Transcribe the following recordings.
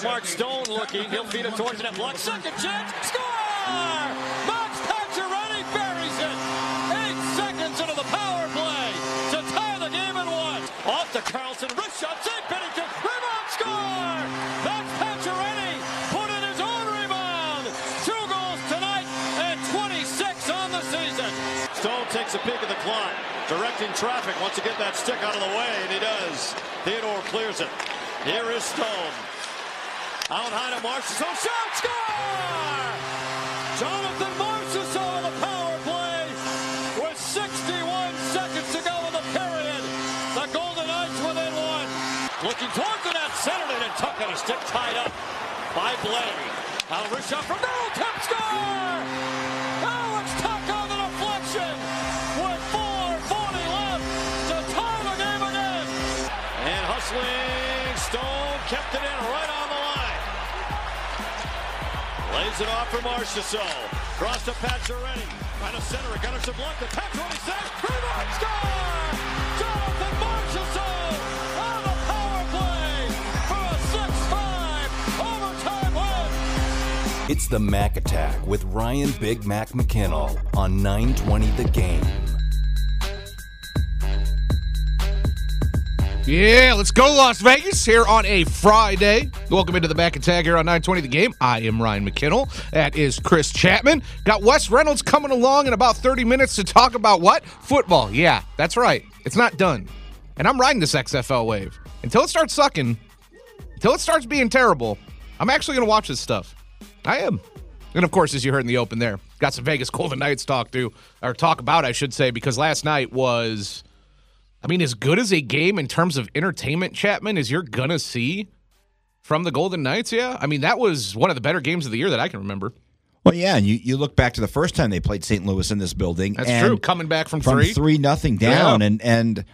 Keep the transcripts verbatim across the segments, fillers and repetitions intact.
Mark Stone looking. He'll feed it towards the net. Block. Second chance. Score! Max Pacioretty buries it. Eight seconds into the power play to tie the game in one. Off to Carlson. Wrist shot. Save Binnington. Rebound. Score! Max Pacioretty put in his own rebound. Two goals tonight and twenty-six on the season. Stone takes a peek at the clock. Directing traffic. Wants to get that stick out of the way, and he does. Theodore clears it. Here is Stone. Out high to Marchessault. Shot! Score! Jonathan Marchessault on the power play with sixty-one seconds to go in the period. The Golden Knights within one. Looking towards the net, centered it, and Tuck on a stick tied up by Blais. Now wrist shot from middle, tip score! Alex Tuck on the deflection with four forty left to tie the game again. And hustling, Stone kept it in right on the line. Lays it off for Marchessault. Cross to Pacioretty. Trying to center it. Gunnarsson blocked. The tap twenty-six. Rebound score! Jonathan Marchessault on the power play for a six five overtime win. It's the Mac Attack with Ryan Big Mac McKinnell on nine twenty The Game. Yeah, let's go Las Vegas here on a Friday. Welcome into the Mac Attack here on nine twenty The Game. I am Ryan McKinnell. That is Chris Chapman. Got Wes Reynolds coming along in about thirty minutes to talk about what? Football. Yeah, that's right. It's not done. And I'm riding this X F L wave. Until it starts sucking, until it starts being terrible, I'm actually going to watch this stuff. I am. And, of course, as you heard in the open there, got some Vegas Golden Knights talk to, or talk about, I should say, because last night was... I mean, as good as a game in terms of entertainment, Chapman, as you're going to see from the Golden Knights, yeah? I mean, that was one of the better games of the year that I can remember. Well, yeah, and you, you look back to the first time they played Saint Louis in this building. That's and true, coming back from, from three. three nothing down. Yeah. And and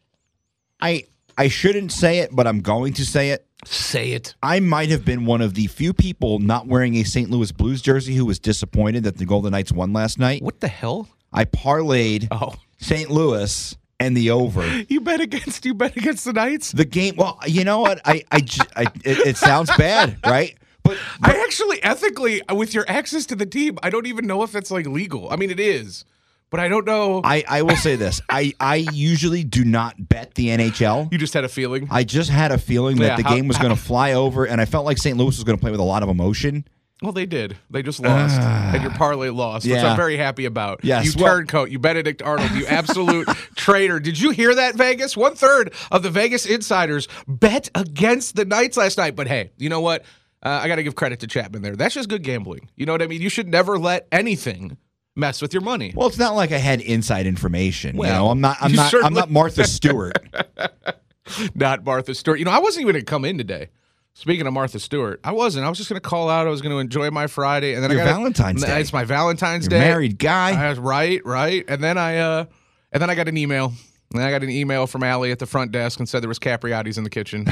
I I shouldn't say it, but I'm going to say it. Say it. I might have been one of the few people not wearing a Saint Louis Blues jersey who was disappointed that the Golden Knights won last night. What the hell? I parlayed oh. Saint Louis and the over. You bet against you bet against the Knights? The game. Well, you know what? I, I, I it, it sounds bad, right? But, but I actually ethically, with your access to the team, I don't even know if it's like legal. I mean, it is, but I don't know. I, I will say this: I, I usually do not bet the N H L. You just had a feeling. I just had a feeling that Yeah, the how- game was going to fly over, and I felt like Saint Louis was going to play with a lot of emotion. Well, they did. They just lost, uh, and your parlay lost, which yeah. I'm very happy about. Yes, you well, turncoat, you Benedict Arnold, you absolute traitor. Did you hear that, Vegas? One third of the Vegas insiders bet against the Knights last night. But hey, you know what? Uh, I got to give credit to Chapman there. That's just good gambling. You know what I mean? You should never let anything mess with your money. Well, it's not like I had inside information. Well, you know, I'm not. I'm you not. certainly- I'm not Martha Stewart. Not Martha Stewart. You know, I wasn't even going to come in today. Speaking of Martha Stewart, I wasn't. I was just going to call out. I was going to enjoy my Friday, and then Your I got Valentine's Day. It's my Valentine's You're Day. married guy. I was right, right. And then I, uh, and then I got an email. And I got an email from Allie at the front desk and said there was Capriati's in the kitchen.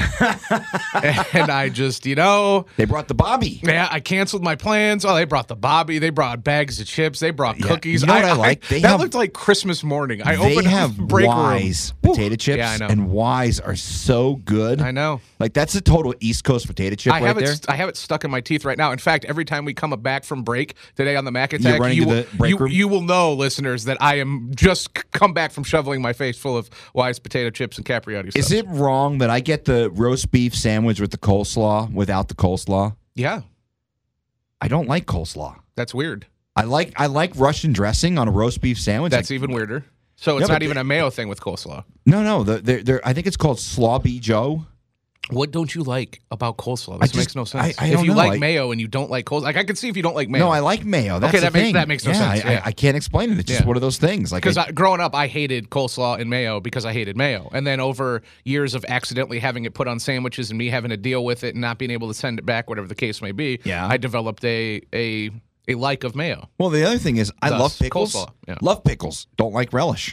And I just, you know. They brought the Bobby. Yeah, I canceled my plans. Oh, they brought the Bobby. They brought bags of chips. They brought Yeah. cookies. You know what I like? I, They that have- looked like Christmas morning. I They opened have the break Wise room. potato Woo. chips, Yeah, I know. and Wise are so good. I know. Like that's a total East Coast potato chip I right have there. it. I have it stuck in my teeth right now. In fact, every time we come back from break today on the Mac You're Attack, running you to will, the break you, room? you will know, listeners, that I am just c- come back from shoveling my face full of Wise potato chips and Capriati stuff. Is it wrong that I get the roast beef sandwich with the coleslaw without the coleslaw? Yeah, I don't like coleslaw. that's weird. I like I like Russian dressing on a roast beef sandwich. That's Like- even weirder. So it's Yeah, but not even the- a mayo thing with coleslaw. no, no. The, they're, they're, I think it's called Slobby Joe. What don't you like about coleslaw? I This just- makes no sense. I- I if don't you know, like I- mayo and you don't like coleslaw, like I can see if you don't like mayo. No, I like mayo. That's Okay, the that makes- thing. that makes no yeah, sense. I, Yeah. I, I can't explain it. It's just Yeah. one of those things. Like Because I, growing up, I hated coleslaw and mayo because I hated mayo. And then over years of accidentally having it put on sandwiches and me having to deal with it and not being able to send it back, whatever the case may be, Yeah. I developed a a a like of mayo. well, the other thing is I Thus, love pickles. coleslaw, yeah. Love pickles. Don't like relish.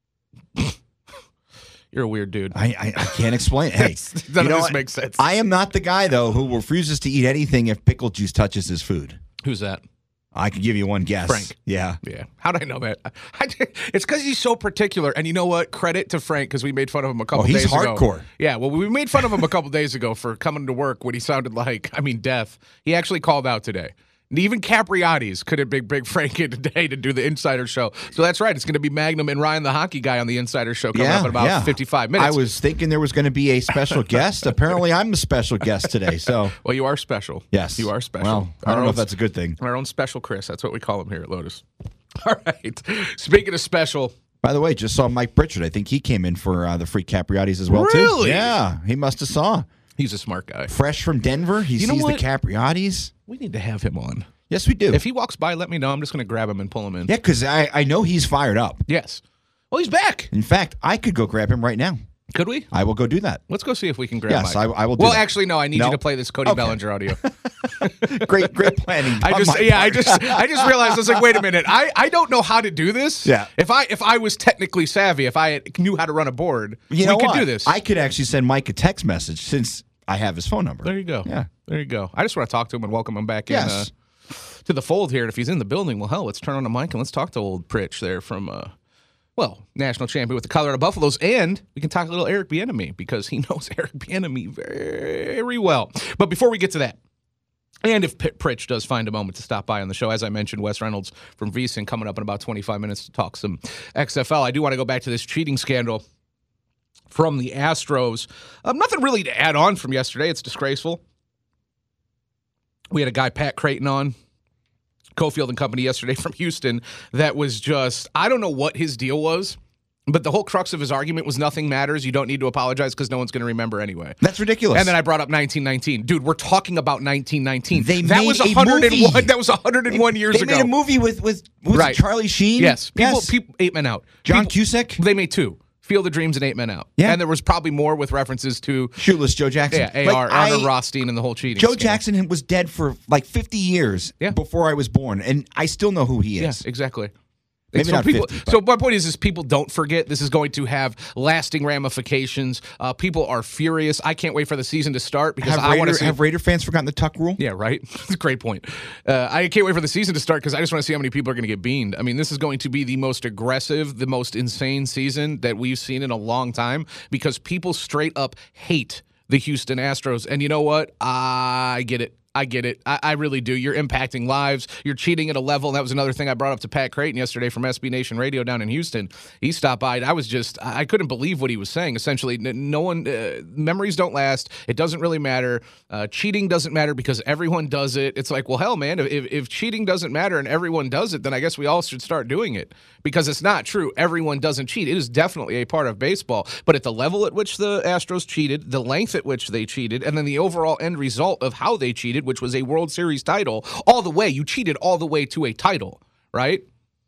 You're a weird dude. I I, I can't explain. Hey, None you know of this what? makes sense. I am not the guy though who refuses to eat anything if pickle juice touches his food. Who's that? I could give you one guess. Frank. Yeah. Yeah. How did I know that? I, it's because he's so particular. And you know what? Credit to Frank because we made fun of him a couple Oh, he's days ago. hardcore. Yeah. Well, we made fun of him a couple days ago for coming to work when he sounded like, I mean, death. He actually called out today. And even Capriati's couldn't big big Frank in today to do the Insider Show. So that's right. It's going to be Magnum and Ryan the Hockey Guy on the Insider Show coming Yeah, up in about yeah. fifty-five minutes. I was thinking there was going to be a special guest. Apparently, I'm a special guest today. So, well, you are special. yes. You are special. Well, I Our don't know own- if that's a good thing. Our own special Chris. That's what we call him here at Lotus. All right. Speaking of special, By the way, just saw Mike Pritchard. I think he came in for uh, the free Capriati's as well, too. Really? Yeah. He must have saw. he's a smart guy. Fresh from Denver. He You know sees the what? Capriati's. We need to have him on. Yes, we do. If he walks by, let me know. I'm just going to grab him and pull him in. yeah, because I, I know he's fired up. Yes. Well, he's back. In fact, I could go grab him right now. Could we? I will go do that. Let's go see if we can grab Yes, Mike. I- I will do Well, that. actually, no. I need No? you to play this Cody Okay. Bellinger audio. Great, great planning. I on just, my yeah, I part. just, I just realized. I was like, wait a minute. I, I don't know how to do this. Yeah. If I, if I was technically savvy, if I knew how to run a board, You we know could what? do this. I could actually send Mike a text message since I have his phone number. There you go. Yeah. There you go. I just want to talk to him and welcome him back Yes. in uh, to the fold here. And if he's in the building, well, hell, let's turn on the mic and let's talk to old Pritch there from, uh, well, national champion with the Colorado Buffaloes. And we can talk a little Eric Bieniemy because he knows Eric Bieniemy very well. But before we get to that, and if P- Pritch does find a moment to stop by on the show, as I mentioned, Wes Reynolds from VSiN coming up in about twenty-five minutes to talk some X F L. I do want to go back to this cheating scandal from the Astros. Um, nothing really to add on from yesterday. It's disgraceful. We had a guy, Pat Creighton, on Cofield and Company yesterday from Houston that was just, I don't know what his deal was, but the whole crux of his argument was nothing matters. You don't need to apologize because no one's going to remember anyway. That's ridiculous. And then I brought up nineteen nineteen. Dude, we're talking about nineteen nineteen. They that made was a one hundred one. movie. That was one hundred one years they ago. made a movie with with was Right. it Charlie Sheen. Yes. People, yes. people, eight men out. John People- Cusack. They made two. Field of Dreams and Eight Men Out. Yeah. And there was probably more with references to Shootless Joe Jackson. yeah, A Like, R, I- Arnold Rothstein, and the whole cheating Joe scandal. Jackson was dead for like fifty years Yeah. before I was born, and I still know who he is. Yes, exactly. Maybe so not people, fifty, but- So my point is, is people don't forget. This is going to have lasting ramifications. Uh, people are furious. I can't wait for the season to start because Have I want Raider, to see. have Raider fans forgotten the tuck rule? Yeah, right. That's a great point. Uh, I can't wait for the season to start because I just want to see how many people are going to get beaned. I mean, this is going to be the most aggressive, the most insane season that we've seen in a long time because people straight up hate the Houston Astros. And you know what? I get it. I get it. I, I really do. You're impacting lives. You're cheating at a level. That was another thing I brought up to Pat Creighton yesterday from S B Nation Radio down in Houston. He stopped by. I was just, I couldn't believe what he was saying. Essentially, n- no one, uh, memories don't last. It doesn't really matter. Uh, cheating doesn't matter because everyone does it. It's like, well, hell, man, if, if cheating doesn't matter and everyone does it, then I guess we all should start doing it because it's not true. Everyone doesn't cheat. It is definitely a part of baseball. But at the level at which the Astros cheated, the length at which they cheated, and then the overall end result of how they cheated, which was a World Series title, all the way, you cheated all the way to a title, right?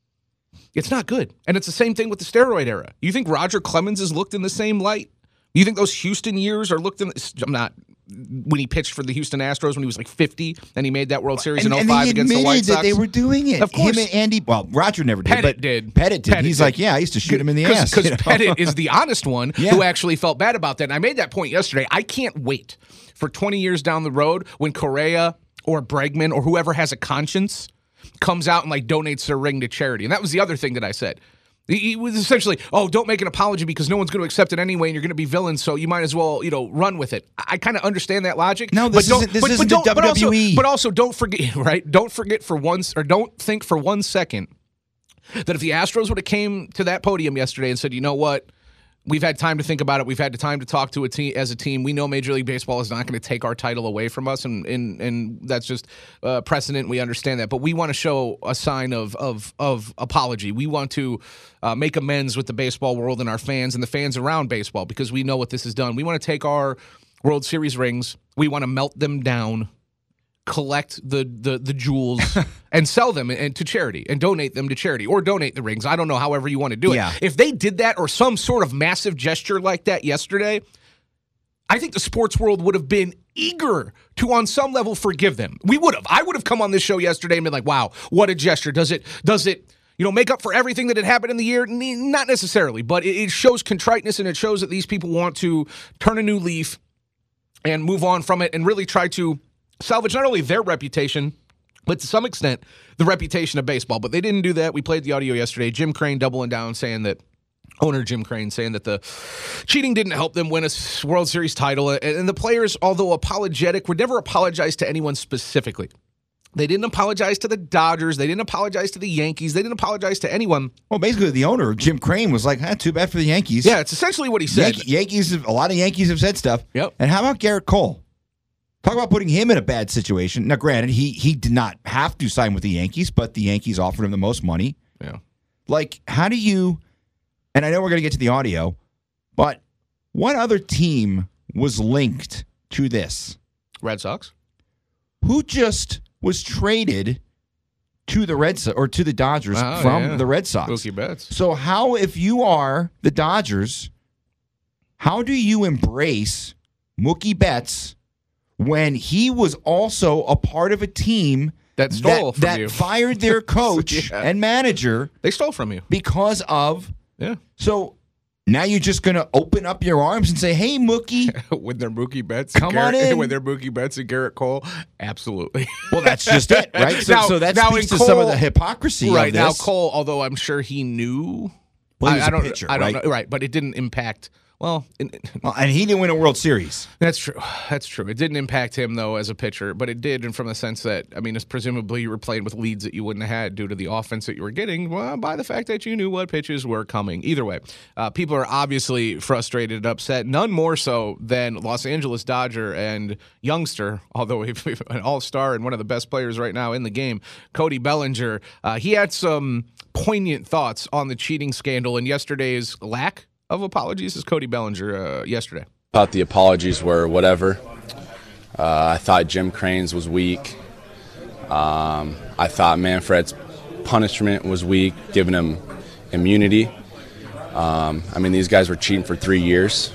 It's not good. And it's the same thing with the steroid era. You think Roger Clemens is looked in the same light? You think those Houston years are looked in? I'm not. When he pitched for the Houston Astros when he was like fifty and he made that World Series And, in and oh five they against the admitted White Sox. that they were doing it. Of course. Him and Andy, well, Roger never did, Pettit but did. Pettit did. Pettit He's did. like, yeah, I used to shoot him in the ass. Because you know? Pettit is the honest one Yeah. who actually felt bad about that. And I made that point yesterday. I can't wait for twenty years down the road when Correa or Bregman or whoever has a conscience comes out and like donates their ring to charity. And that was the other thing that I said. He he was essentially, oh, don't make an apology because no one's going to accept it anyway, and you're going to be villains, so you might as well, you know, run with it. I, I kind of understand that logic. No, this but don't, isn't- this but, isn't but the don't, but also, W W E. but also, don't forget, right? Don't forget for once, or don't think for one second that if the Astros would have came to that podium yesterday and said, you know what, we've had time to think about it. We've had the time to talk to a team as a team. We know Major League Baseball is not going to take our title away from us, and and, and that's just uh, precedent. We understand that, but we want to show a sign of of of apology. We want to uh, make amends with the baseball world and our fans and the fans around baseball because we know what this has done. We want to take our World Series rings. We want to melt them down, collect the the the jewels and sell them and to charity and donate them to charity or donate the rings. I don't know, however you want to do it. Yeah. If they did that or some sort of massive gesture like that yesterday, I think the sports world would have been eager to on some level forgive them. We would have. I would have come on this show yesterday and been like, wow, what a gesture. Does it does it you know, make up for everything that had happened in the year? Not necessarily, but it shows contriteness and it shows that these people want to turn a new leaf and move on from it and really try to salvage not only their reputation, but to some extent, the reputation of baseball. But they didn't do that. We played the audio yesterday. Jim Crane doubling down, saying that, owner Jim Crane saying that the cheating didn't help them win a World Series title. And the players, although apologetic, would never apologize to anyone specifically. They didn't apologize to the Dodgers. They didn't apologize to the Yankees. They didn't apologize to anyone. Well, basically, the owner, Jim Crane, was like, ah, too bad for the Yankees. Yeah, it's essentially what he said. Yankee, Yankees, a lot of Yankees have said stuff. Yep. And how about Garrett Cole? Talk about putting him in a bad situation. Now, granted, he he did not have to sign with the Yankees, but the Yankees offered him the most money. Yeah. Like, how do you, and I know we're going to get to the audio, but what other team was linked to this? Red Sox. Who just was traded to the Red Sox or to the Dodgers Oh, from yeah. the Red Sox? Mookie Betts. So how, if you are the Dodgers, how do you embrace Mookie Betts when he was also a part of a team That stole that, from that you. fired their coach Yeah. and manager They stole from you. because of, Yeah. so now you're just going to open up your arms and say, hey, Mookie. When they're Mookie Betts. Come and on Garrett, in. When they're Mookie Betts and Garrett Cole. Absolutely. Well, that's just it, right? So, Now- so that now speaks in to some of Cole- the hypocrisy Right. of Now, this. Cole, although I'm sure he knew. Well, he was I, I a don't, pitcher, I don't right? know. Right. But it didn't impact. Well, it, Well, and he didn't win a World Series. That's true. That's true. It didn't impact him, though, as a pitcher, but it did, and from the sense that, I mean, it's presumably you were playing with leads that you wouldn't have had due to the offense that you were getting, well, by the fact that you knew what pitches were coming. Either way, uh, people are obviously frustrated and upset, none more so than Los Angeles Dodger and youngster, although an all-star and one of the best players right now in the game, Cody Bellinger. Uh, he had some poignant thoughts on the cheating scandal and yesterday's lack of apologies as Cody Bellinger uh, yesterday. Thought the apologies were whatever. Uh, I thought Jim Crane's was weak. Um, I thought Manfred's punishment was weak, giving him immunity. Um, I mean, these guys were cheating for three years.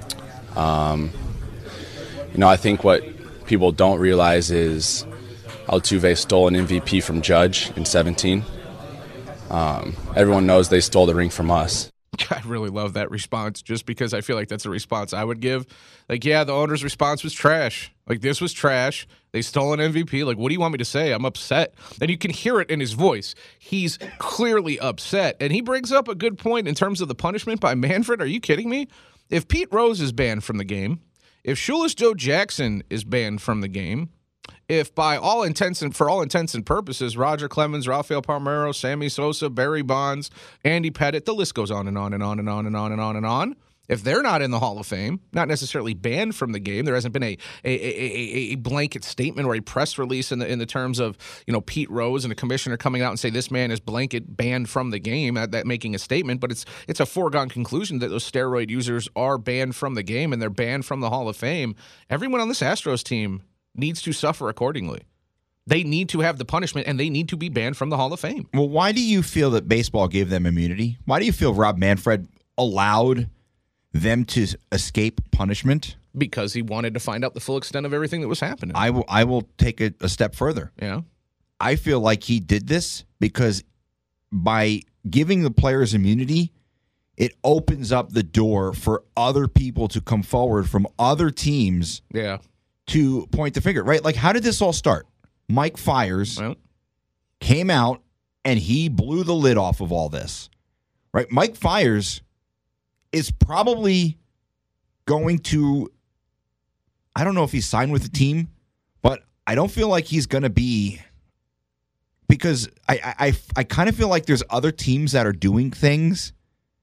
Um, you know, I think what people don't realize is Altuve stole an M V P from Judge in seventeen. Um, everyone knows they stole the ring from us. I really love that response just because I feel like that's a response I would give. Like, yeah, the owner's response was trash. Like, this was trash. They stole an M V P. Like, what do you want me to say? I'm upset. And you can hear it in his voice. He's clearly upset. And he brings up a good point in terms of the punishment by Manfred. Are you kidding me? If Pete Rose is banned from the game, if Shoeless Joe Jackson is banned from the game, if by all intents and for all intents and purposes, Roger Clemens, Rafael Palmeiro, Sammy Sosa, Barry Bonds, Andy Pettitte, the list goes on and on and on and on and on and on and on. If they're not in the Hall of Fame, not necessarily banned from the game, there hasn't been a a, a, a blanket statement or a press release in the in the terms of, you know, Pete Rose and a commissioner coming out and say this man is blanket banned from the game, that, that making a statement, but it's it's a foregone conclusion that those steroid users are banned from the game and they're banned from the Hall of Fame. Everyone on this Astros team needs to suffer accordingly. They need to have the punishment, and they need to be banned from the Hall of Fame. Well, why do you feel that baseball gave them immunity? Why do you feel Rob Manfred allowed them to escape punishment? Because he wanted to find out the full extent of everything that was happening. I will I will take it a step further. yeah. I feel like he did this because by giving the players immunity, it opens up the door for other people to come forward from other teams Yeah. to point the finger, right? Like, how did this all start? Mike Fiers Well, came out and he blew the lid off of all this, right? Mike Fiers is probably going to, I don't know if he's signed with the team, but I don't feel like he's going to be, because I, I, I, I kind of feel like there's other teams that are doing things.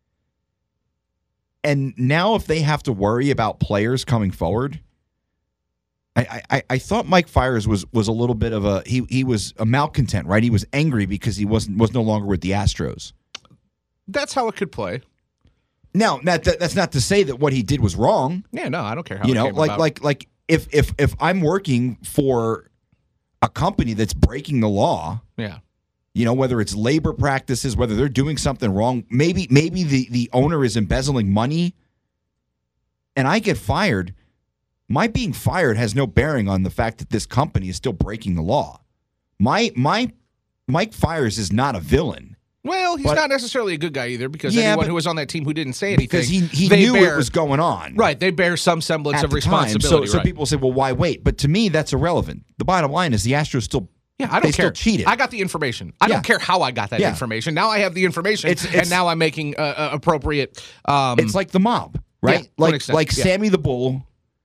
And now if they have to worry about players coming forward, I, I, I thought Mike Fiers was was a little bit of a he he was a malcontent, right? He was angry because he wasn't was no longer with the Astros. that's how it could play. Now, that, that that's not to say that what he did was wrong. Yeah, no, I don't care how You it know, came like about. like like if if if I'm working for a company that's breaking the law, Yeah. you know, whether it's labor practices, whether they're doing something wrong, maybe maybe the, the owner is embezzling money and I get fired, my being fired has no bearing on the fact that this company is still breaking the law. My my Mike Fiers is not a villain. Well, he's But- not necessarily a good guy either, because Yeah, anyone but- who was on that team who didn't say anything, Because he, he they knew bear, what was going on. right. They bear some semblance At of the time. responsibility. So, so right. people say, well, why wait? But to me, that's irrelevant. The bottom line is the Astros still Yeah, I don't they care. still cheated. I got the information. I Yeah. don't care how I got that Yeah. information. Now I have the information, It's- and it's- now I'm making uh, uh, appropriate. Um, It's like the mob, right? Yeah, to an like extent, like yeah. Sammy the Bull.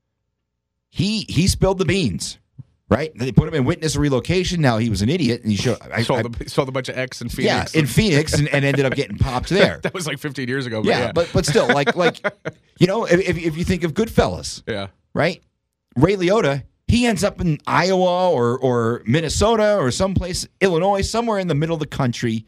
He he spilled the beans, right? They put him in witness relocation. Now he was an idiot, and he showed. I, sold, I- a, sold a bunch of X in yeah, Phoenix. in Phoenix, and, and ended up getting popped there. that was like fifteen years ago. But Yeah, yeah, but but still, like like you know, if if if you think of Goodfellas, yeah. right? Ray Liotta, he ends up in Iowa or or Minnesota or someplace, Illinois, somewhere in the middle of the country,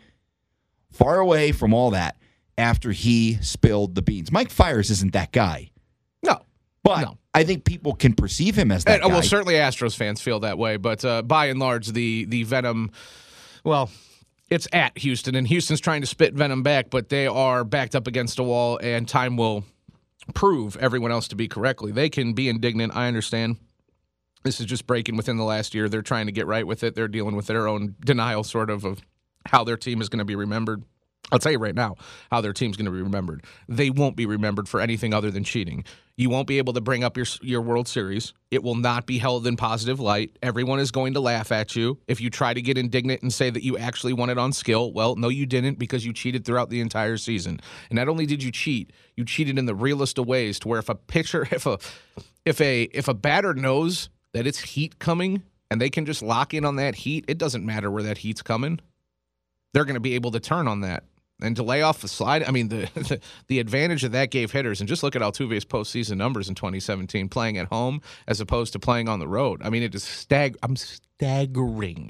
far away from all that. After he spilled the beans, Mike Fiers isn't that guy, No, but No. I think people can perceive him as that And, uh, guy. well, certainly Astros fans feel that way, but uh, by and large, the the venom, well, it's at Houston, and Houston's trying to spit venom back, but they are backed up against a wall, and time will prove everyone else to be correctly. They can be indignant. I understand. This is just breaking within the last year. They're trying to get right with it. They're dealing with their own denial, sort of, of how their team is going to be remembered. I'll tell you right now how their team's going to be remembered. They won't be remembered for anything other than cheating. You won't be able to bring up your your World Series. It will not be held in positive light. Everyone is going to laugh at you. If you try to get indignant and say that you actually won it on skill, well, no, you didn't, because you cheated throughout the entire season. And not only did you cheat, you cheated in the realest of ways, to where if a pitcher, if a if a if a batter knows that it's heat coming and they can just lock in on that heat, it doesn't matter where that heat's coming. They're going to be able to turn on that. And to lay off the slide, I mean, the, the the advantage that that gave hitters, and just look at Altuve's postseason numbers in twenty seventeen, playing at home as opposed to playing on the road. I mean, it is stag. I'm staggering,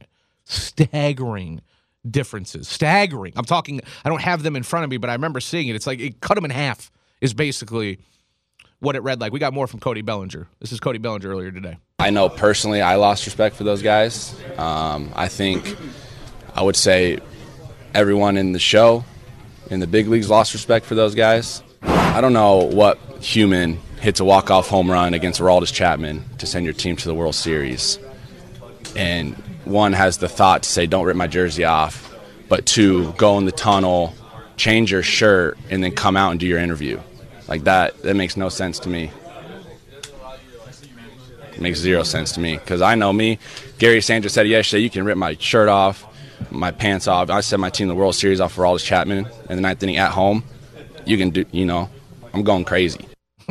staggering differences. Staggering. I'm talking. I don't have them in front of me, but I remember seeing it. It's like it cut them in half. Is basically what it read like. We got more from Cody Bellinger. This is Cody Bellinger earlier today. I know personally I lost respect for those guys. Um, I think I would say everyone in the show, in the big leagues, lost respect for those guys. I don't know what human hits a walk-off home run against Aroldis Chapman to send your team to the World Series. And one has the thought to say, don't rip my jersey off, but two, go in the tunnel, change your shirt, and then come out and do your interview. Like that, that makes no sense to me. It makes zero sense to me, because I know me. Gary Sanchez said yesterday, you can rip my shirt off, my pants off. I sent my team the World Series off for Aroldis Chapman in the ninth inning at home. You can do, you know, I'm going crazy.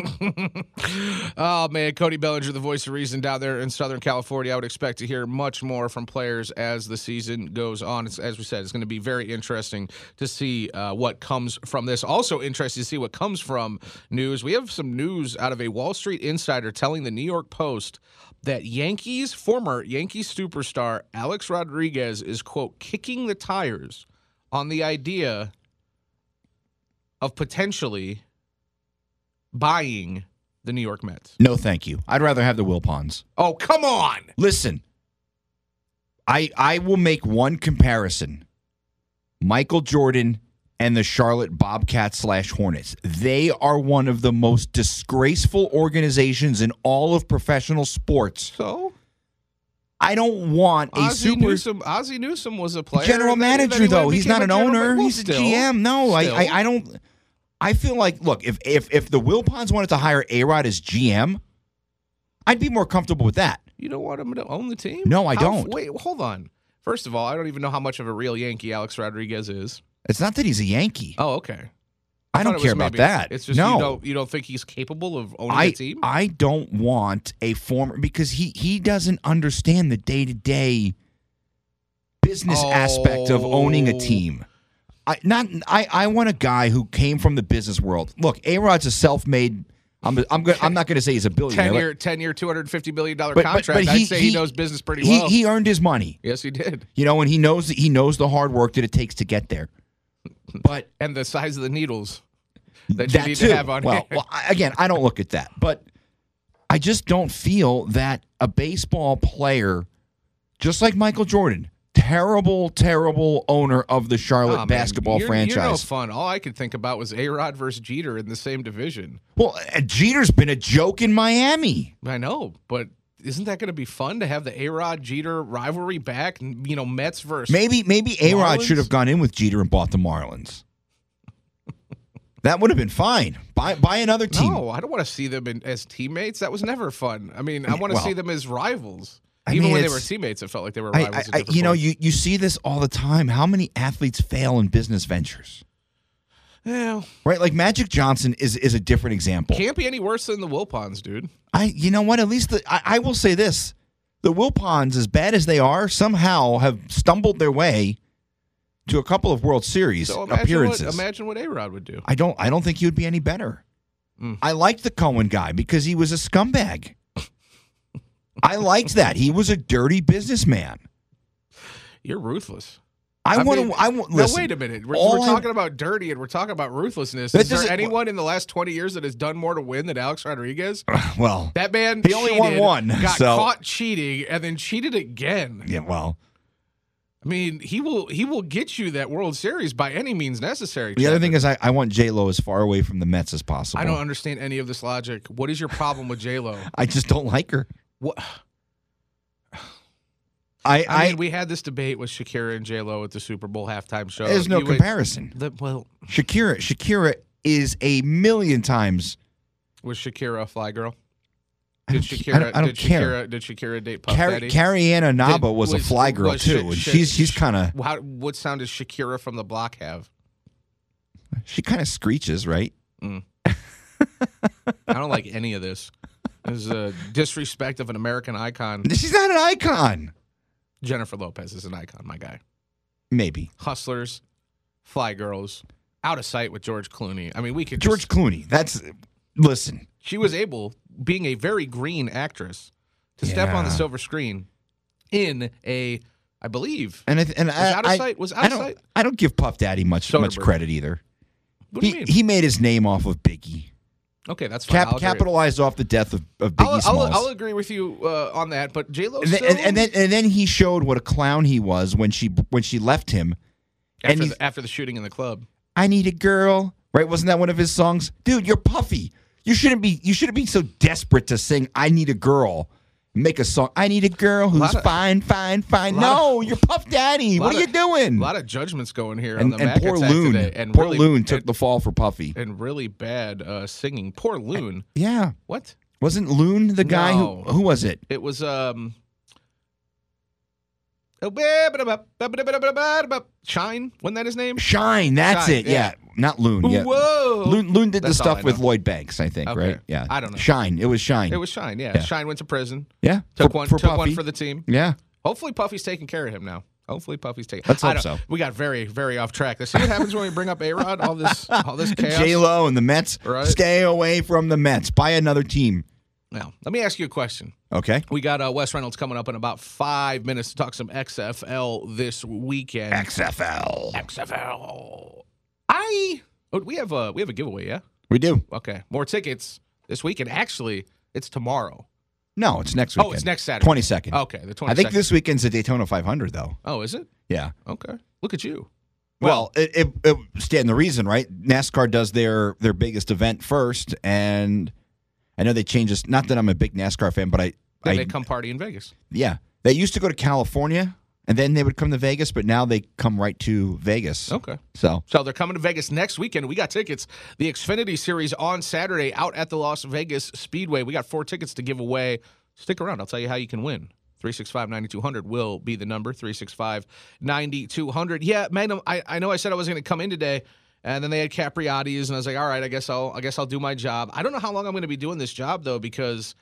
Oh, man, Cody Bellinger, the voice of reason down there in Southern California. I would expect to hear much more from players as the season goes on. It's, as we said, it's going to be very interesting to see uh, what comes from this. Also interesting to see what comes from news. We have some news out of a Wall Street insider telling the New York Post that Yankees, former Yankees superstar Alex Rodriguez is, quote, kicking the tires on the idea of potentially buying the New York Mets. No, thank you. I'd rather have the Wilpons. Oh, come on. Listen, I I will make one comparison. Michael Jordan and the Charlotte Bobcats slash Hornets. They are one of the most disgraceful organizations in all of professional sports. So? I don't want a Ozzie super Newsome, Ozzie Newsome was a player. general and then- manager, then he though. went- He's became not a an general owner. ma- well, He's still, a G M. No, I, still. I I don't. I feel like, look, if if if the Wilpons wanted to hire A-Rod as G M, I'd be more comfortable with that. You don't want him to own the team? No, I How- don't. Wait, hold on. First of all, I don't even know how much of a real Yankee Alex Rodriguez is. It's not that he's a Yankee. Oh, okay. I thought don't it was care about maybe- that. It's just no. you don't you don't think he's capable of owning I a team? I don't want a former, because he he doesn't understand the day to day business Oh. aspect of owning a team. I not I, I want a guy who came from the business world. Look, A-Rod's a self-made. I'm I'm go, I'm not going to say he's a billionaire. ten year, ten year, two hundred fifty million dollar but- but- contract. but I'd he- say he, he- knows business pretty he well. he earned his money, yes, he did. you know, and he knows he knows the hard work that it takes to get there. But And the size of the needles that you that need too. to have on well, hand. well, I- again, I don't look at that, but I just don't feel that a baseball player, just like Michael Jordan, terrible, terrible owner of the Charlotte Oh, man, basketball you're, franchise. You're no fun. All I could think about was A-Rod versus Jeter in the same division. Well, uh, Jeter's been a joke in Miami. I know, but isn't that going to be fun to have the A-Rod Jeter rivalry back? You know, Mets versus Maybe maybe A-Rod Marlins? should have gone in with Jeter and bought the Marlins. That would have been fine. Buy buy another team. No, I don't want to see them in, as teammates. That was never fun. I mean, I want to Well- see them as rivals. I Even mean, when they it's- were teammates, it felt like they were I, rivals. I, at I, different you know, points. you, you see this all the time. How many athletes fail in business ventures? Yeah, Right? Like Magic Johnson is is a different example. can't be any worse than the Wilpons, dude. I, you know what? At least the, I, I will say this: the Wilpons, as bad as they are, somehow have stumbled their way to a couple of World Series So imagine appearances. what imagine what A-Rod would do. I don't. I don't think he would be any better. Mm. I liked the Cohen guy because he was a scumbag. I liked that. He was a dirty businessman. You're ruthless. I, I want mean, to. I want. Now Listen, wait a minute. We're, all we're I- talking about dirty and we're talking about ruthlessness. That Is there doesn't- anyone in the last twenty years that has done more to win than Alex Rodriguez? Well, That man He only won cheated, one, got so- caught cheating, and then cheated again. yeah. Well, I mean, he will he will get you that World Series by any means necessary. the other Chapman. thing is, I, I want J Lo as far away from the Mets as possible. I don't understand any of this logic. What is your problem with J Lo? I just don't like her. What? I. I I, mean, we had this debate with Shakira and J Lo at the Super Bowl halftime show. there's no You would- comparison. the, well, Shakira. Shakira is a million times. was Shakira a fly girl? I Did don't, Shakira? I don't, I don't did care. Shakira? Did Shakira date Puff Carrie, Daddy? Carrie-Anna Naba Did- was, a fly girl was too, Sha- and Sha- she's she's Sh- kind of How, what sound does Shakira from the block have? she kind of screeches, right? I don't like any of this. This is a disrespect of an American icon. She's not an icon. Jennifer Lopez is an icon, my guy. Maybe Hustlers, Fly Girls, Out of Sight with George Clooney. I mean, we could George just- Clooney. That's listen. she was able, being a very green actress, to step on the Yeah. silver screen in a, I believe, And I, and I, Out of I, Sight? Was Out I of don't, Sight? I don't give Puff Daddy much much Soderbergh. credit either. what do He you mean? he made his name off of Biggie. Okay, that's fine. Cap, I'll agree. capitalized off the death of, of Biggie I'll, Smalls. I'll, I'll agree with you uh, on that, but J Lo and, then, and, and then and then he showed what a clown he was when she when she left him. and after he's- the, after the shooting in the club. I need a girl, right? Wasn't that one of his songs? Dude, you're Puffy. You shouldn't be. You shouldn't be so desperate to sing "I Need a Girl." Make a song. I need a girl who's Lot of- fine, fine, fine. lot No, you're Puff Daddy. What lot are you of- doing? A lot of judgments going here and on the and Mac poor Attack Loon. today, and Poor really, Loon took and, the fall for Puffy. and really bad uh, singing. Poor Loon. Yeah, What? wasn't Loon the guy No. who? Who was it? It was um. Shine, wasn't that his name? Shine. That's Shine, it. Yeah. yeah. not Loon. Yeah. Whoa! Loon, Loon did That's the all stuff I with know. Lloyd Banks, I think, Okay. right? Yeah. I don't know. Shine. It was Shine. It was Shine. Yeah. Yeah. Shine went to prison. yeah. Took for, one. for took Puffy. one for the team. Yeah. Hopefully, Puffy's taking care of him now. Hopefully, Puffy's taking. Let's I hope don't- so. We got very, very off track. See what happens when we bring up A Rod? All this, all this chaos. J Lo and the Mets. Right. Stay away from the Mets. Buy another team. Now, let me ask you a question. Okay. We got uh, Wes Reynolds coming up in about five minutes to talk some X F L this weekend. X F L. X F L. I. Oh, we have a we have a giveaway. Yeah. We do. Okay. More tickets this weekend. Actually, it's tomorrow. No, it's next weekend. Oh, it's next Saturday. twenty-second. Okay, the twenty-second. I think this weekend's the Daytona five hundred, though. Oh, is it? Yeah. Okay. Look at you. Well, it, it, it stand the reason, right? NASCAR does their their biggest event first, and I know they change this. Not that I'm a big NASCAR fan, but I, Then I they come party in Vegas. yeah, they used to go to California, and then they would come to Vegas, but now they come right to Vegas. Okay. So So they're coming to Vegas next weekend. We got tickets. The Xfinity Series on Saturday out at the Las Vegas Speedway. We got four tickets to give away. Stick around. I'll tell you how you can win. three six five, nine two zero zero will be the number. three six five, nine two zero zero. Yeah, Magnum, I, I know I said I was going to come in today, and then they had Capriati's, and I was like, all right, I guess I'll I guess I'll do my job. I don't know how long I'm going to be doing this job, though, because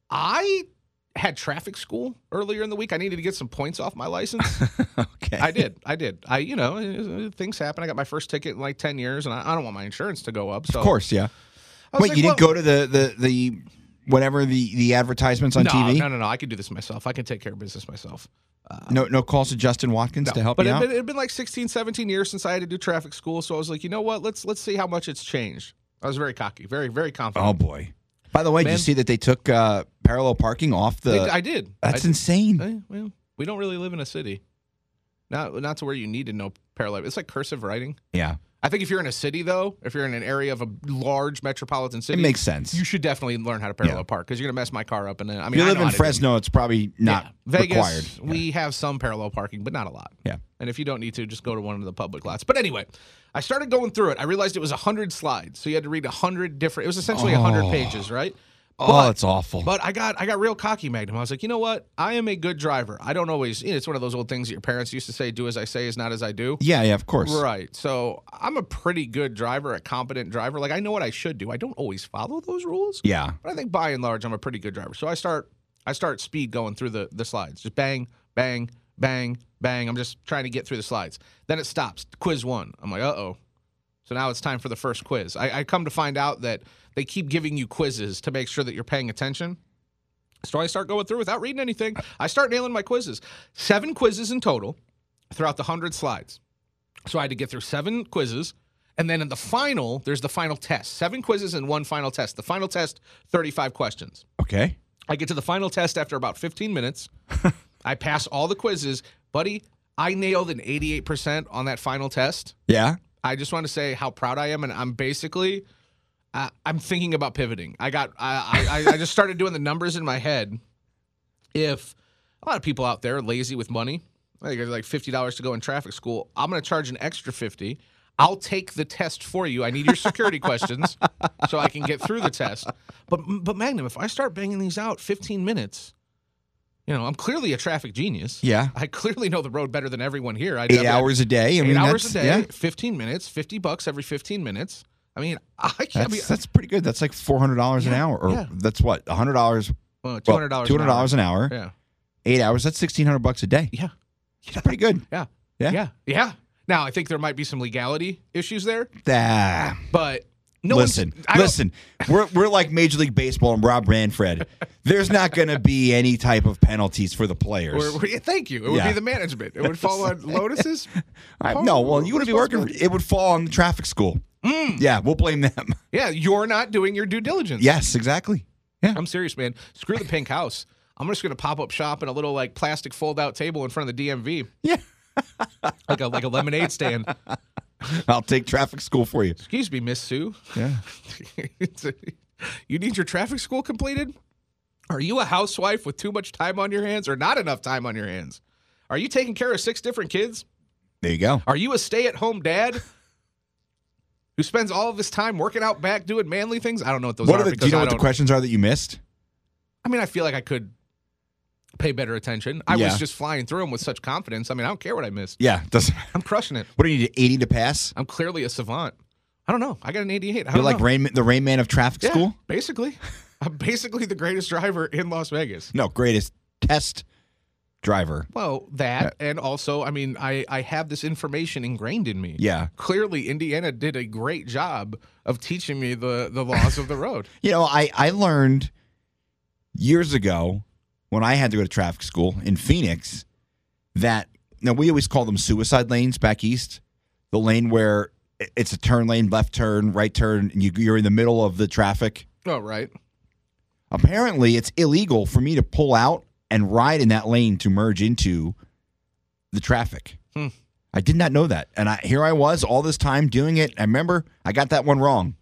I had traffic school earlier in the week. I needed to get some points off my license. okay, I did. I did. I, you know, things happen. I got my first ticket in like ten years, and I, I don't want my insurance to go up. So of course, yeah. I was Wait, like, you didn't well- go to the the the whatever the the advertisements on no, T V? No, no, no. I can do this myself. I can take care of business myself. No, no calls to Justin Watkins No. to help but you it out. had been, it had been like sixteen, seventeen years since I had to do traffic school. So I was like, you know what? Let's let's see how much it's changed. I was very cocky, very, very confident. Oh boy! By the way, did Man. you see that they took uh, parallel parking off the? I, I did. That's I, insane. Eh, well, we don't really live in a city. Not not to where you need to know parallel. It's like cursive writing. Yeah, I think if you're in a city, though, if you're in an area of a large metropolitan it city, makes sense. you should definitely learn how to parallel Yeah. park because you're gonna mess my car up. And then I If mean, you I live know in how to do- Fresno, it's probably not Yeah. Vegas, required. we have some parallel parking, but not a lot. Yeah. And if you don't need to, just go to one of the public lots. But anyway, I started going through it. I realized it was one hundred slides. So you had to read one hundred different, it was essentially one hundred Oh. pages, right? Oh, But- that's awful. But I got I got real cocky, Magnum. I was like, you know what? I am a good driver. I don't always. It's one of those old things that your parents used to say: "Do as I say, is not as I do." yeah, yeah, of course. Right. So I'm a pretty good driver, a competent driver. Like I know what I should do. I don't always follow those rules. Yeah. But I think by and large, I'm a pretty good driver. So I start I start speed going through the the slides. Just bang, bang, bang, bang. I'm just trying to get through the slides. Then it stops. Quiz one. I'm like, uh oh. So now it's time for the first quiz. I, I come to find out that they keep giving you quizzes to make sure that you're paying attention. So I start going through without reading anything. I start nailing my quizzes. Seven quizzes in total throughout the hundred slides. So I had to get through seven quizzes. And then in the final, there's the final test. Seven quizzes and one final test. The final test, thirty-five questions. Okay. I get to the final test after about fifteen minutes. I pass all the quizzes. Buddy, I nailed an eighty-eight percent on that final test. Yeah. I just want to say how proud I am, and I'm basically, uh, I'm thinking about pivoting. I got, I, I, I just started doing the numbers in my head. If a lot of people out there are lazy with money, I think it's like fifty dollars to go in traffic school. I'm going to charge an extra fifty. I'll take the test for you. I need your security questions so I can get through the test. But, but Magnum, if I start banging these out fifteen minutes. You know, I'm clearly a traffic genius. Yeah. I clearly know the road better than everyone here. I Eight hours a day. I Eight mean, hours that's, a day, yeah. fifteen minutes, fifty bucks every fifteen minutes. I mean, I can't That's, be. that's pretty good. That's like four hundred dollars an Yeah, hour. Or yeah. that's what, one hundred dollars. Well, two hundred dollars. two hundred dollars an hour. Yeah. Eight hours. That's sixteen hundred bucks a day. Yeah. That's pretty good. Yeah. Yeah. Yeah. Yeah. Now, I think there might be some legality issues there, Ah. but no listen, one's, I don't- listen. We're we're like Major League Baseball and Rob Manfred. There's not going to be any type of penalties for the players. We're, we're- yeah, thank you. It would Yeah. be the management. It would fall on Lotus's. I, no, well, you wouldn't be working. It would fall on the traffic school. Mm. Yeah, we'll blame them. Yeah, you're not doing your due diligence. Yes, exactly. Yeah. I'm serious, man. Screw the pink house. I'm just going to pop up shop in a little like plastic fold out table in front of the D M V. Yeah. like a like a lemonade stand. I'll take traffic school for you. Excuse me, Miss Sue. Yeah. It's a- you need your traffic school completed? Are you a housewife with too much time on your hands or not enough time on your hands? Are you taking care of six different kids? There you go. Are you a stay-at-home dad who spends all of his time working out back doing manly things? I don't know what those What are. are the, do because you know I what the don't- questions are that you missed? I mean, I feel like I could pay better attention. I Yeah. was just flying through them with such confidence. I mean, I don't care what I missed. Yeah. Doesn't. I'm crushing it. What do you need? eighty to pass? I'm clearly a savant. I don't know. I got an eighty-eight. I You're don't like know. Rain, the Rain Man of traffic Yeah, school? basically. I'm basically the greatest driver in Las Vegas. No, greatest test driver. Well, that, and also, I mean, I, I have this information ingrained in me. Yeah. Clearly, Indiana did a great job of teaching me the, the laws of the road. You know, I, I learned years ago when I had to go to traffic school in Phoenix that, now we always call them suicide lanes back east. The lane where it's a turn lane, left turn, right turn, and you, you're in the middle of the traffic. Oh, right. Apparently, it's illegal for me to pull out and ride in that lane to merge into the traffic. Hmm. I did not know that. And I, here I was all this time doing it. I remember I got that one wrong.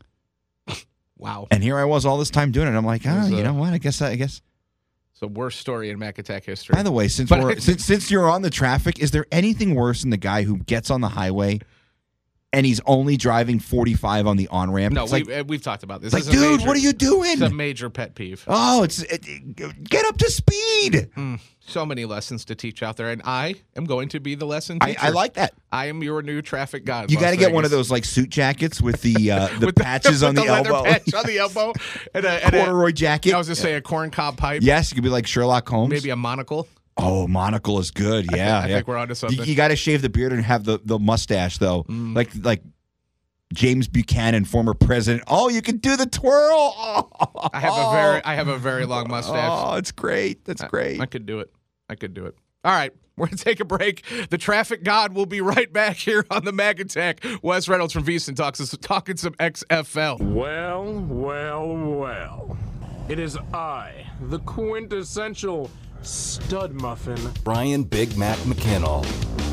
Wow. And here I was all this time doing it. I'm like, oh, was, you uh, know what? I guess I guess. It's the worst story in Mac Attack history. By the way, since But we're, I- since since you're on the traffic, is there anything worse than the guy who gets on the highway and he's only driving forty-five on the on ramp? no, it's we've, like, uh, we've talked about this. like, This is a dude, major- what are you doing? It's a major pet peeve. Oh, it's it, it- get up to speed. So many lessons to teach out there, and I am going to be the lesson I, teacher. I like that. I am your new traffic god. You Las got to get one of Vegas. those like suit jackets with the uh, the With patches on with the, leather elbow, patch on the elbow, and a, and a- corduroy jacket. I was just saying a corn cob pipe, Yes, you could be like Sherlock Holmes. maybe a monocle. Oh, monocle is good. Yeah, I yeah. think we're onto something. You, you got to shave the beard and have the, the mustache though, Mm. like like James Buchanan, former president. Oh, you can do the twirl. Oh, I have a very, I have a very long mustache. Oh, it's great. That's great. I could do it. I could do it. All right, we're going to take a break. The traffic god will be right back here on the Mag Attack. Wes Reynolds from VSiN talks us talking some X F L. Well, well, well. It is I, the quintessential stud muffin. Brian Big Mac McKinnell.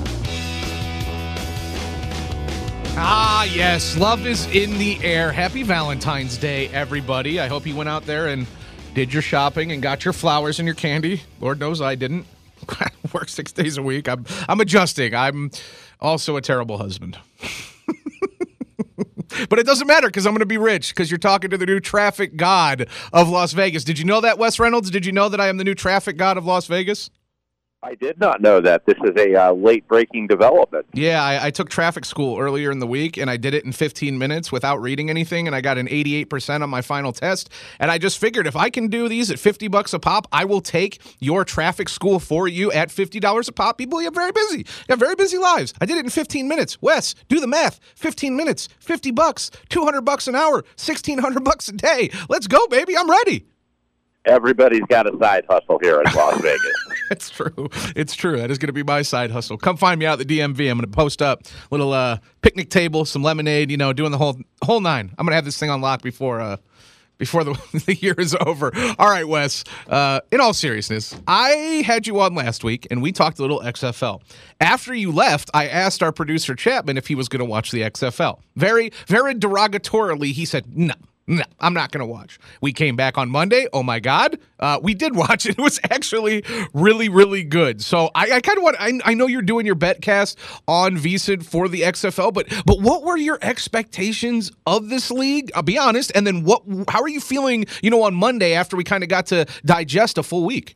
Ah, yes, love is in the air. Happy Valentine's Day, everybody. I hope you went out there and did your shopping and got your flowers and your candy. Lord knows I didn't. I work six days a week. I'm I'm adjusting. I'm also a terrible husband. But it doesn't matter because I'm going to be rich because you're talking to the new traffic god of Las Vegas. Did you know that, Wes Reynolds? Did you know that I am the new traffic god of Las Vegas? I did not know that. This is a uh, late-breaking development. Yeah, I, I took traffic school earlier in the week, and I did it in fifteen minutes without reading anything, and I got an eighty-eight percent on my final test. And I just figured if I can do these at fifty bucks a pop, I will take your traffic school for you at fifty dollars a pop. People, you have very busy. You have very busy lives. I did it in fifteen minutes. Wes, do the math. fifteen minutes, fifty bucks, two hundred bucks an hour, sixteen hundred bucks a day. Let's go, baby. I'm ready. Everybody's got a side hustle here in Las Vegas. It's true. It's true. That is going to be my side hustle. Come find me out at the D M V. I'm going to post up a little uh, picnic table, some lemonade, you know, doing the whole whole nine. I'm going to have this thing on lock before uh, before the, the year is over. All right, Wes. Uh, in all seriousness, I had you on last week, and we talked a little X F L. After you left, I asked our producer, Chapman, if he was going to watch the X F L. Very, very derogatorily, he said, no. No, I'm not going to watch. We came back on Monday. Oh, my God. Uh, we did watch it. It was actually really, really good. So I, I kind of want, I, I know you're doing your betcast on VSiN for the X F L, but but what were your expectations of this league? I'll be honest. And then what? How are you feeling, you know, on Monday after we kind of got to digest a full week?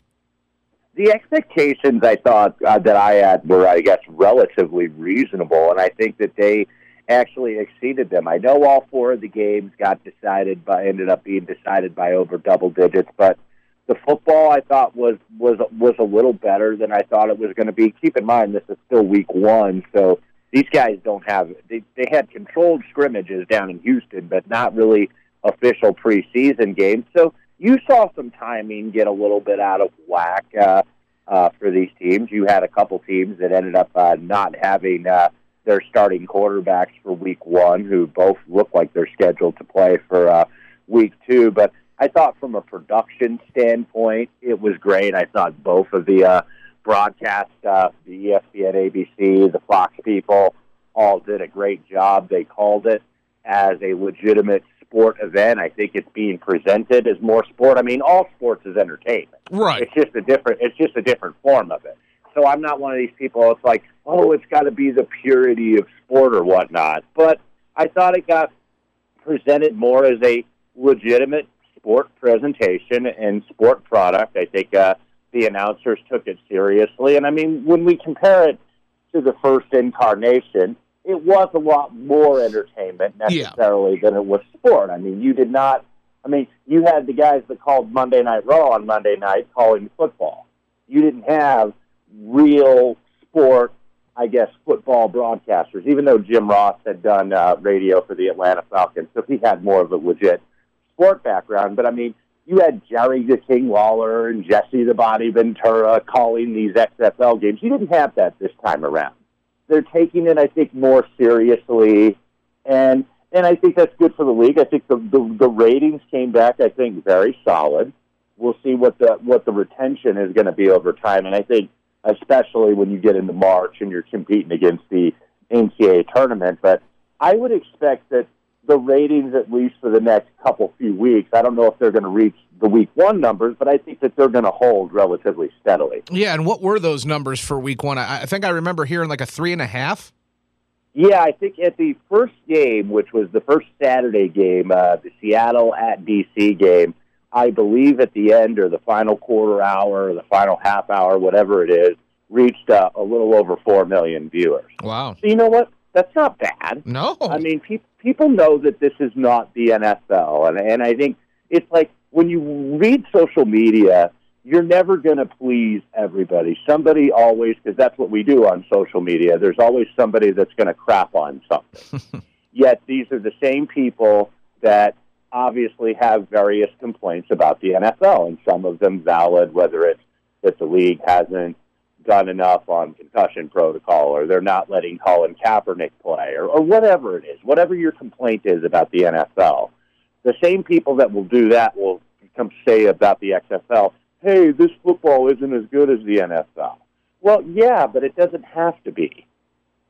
The expectations I thought uh, that I had were, I guess, relatively reasonable, and I think that they actually exceeded them. I know all four of the games got decided by ended up being decided by over double digits, but the football I thought was was was a little better than I thought it was going to be. Keep in mind this is still week one, so these guys don't have they they had controlled scrimmages down in Houston, but not really official preseason games. So you saw some timing get a little bit out of whack uh, uh, for these teams. You had a couple teams that ended up uh, not having Uh, their starting quarterbacks for week one, who both look like they're scheduled to play for uh, week two. But I thought from a production standpoint, it was great. I thought both of the uh, broadcast, uh, the E S P N, A B C, the Fox people, all did a great job. They called it as a legitimate sport event. I think it's being presented as more sport. I mean, all sports is entertainment. Right. It's just a different. It's just a different form of it. So I'm not one of these people, it's like, oh, it's got to be the purity of sport or whatnot. But I thought it got presented more as a legitimate sport presentation and sport product. I think uh, the announcers took it seriously. And, I mean, when we compare it to the first incarnation, it was a lot more entertainment necessarily yeah. than it was sport. I mean, you did not – I mean, you had the guys that called Monday Night Raw on Monday night calling football. You didn't have – real sport, I guess, football broadcasters, even though Jim Ross had done uh, radio for the Atlanta Falcons, so he had more of a legit sport background. But, I mean, you had Jerry the King Lawler and Jesse the Body Ventura calling these X F L games. You didn't have that this time around. They're taking it, I think, more seriously, and and I think that's good for the league. I think the, the, the ratings came back, I think, very solid. We'll see what the what the retention is going to be over time, and I think especially when you get into March and you're competing against the N C double A tournament. But I would expect that the ratings, at least for the next couple few weeks, I don't know if they're going to reach the week one numbers, but I think that they're going to hold relatively steadily. Yeah, and what were those numbers for week one? I, I think I remember hearing like a three and a half. Yeah, I think at the first game, which was the first Saturday game, uh, the Seattle at D C game, I believe at the end or the final quarter hour or the final half hour, whatever it is, reached uh, a little over four million viewers. Wow. So you know what? That's not bad. No. I mean, pe- people know that this is not the N F L. And, and I think it's like when you read social media, you're never going to please everybody. Somebody always, because that's what we do on social media, there's always somebody that's going to crap on something. Yet these are the same people that obviously have various complaints about the N F L, and some of them valid, whether it's that the league hasn't done enough on concussion protocol, or they're not letting Colin Kaepernick play, or, or whatever it is, whatever your complaint is about the N F L. The same people that will do that will come say about the X F L, hey, this football isn't as good as the N F L. Well, yeah, but it doesn't have to be.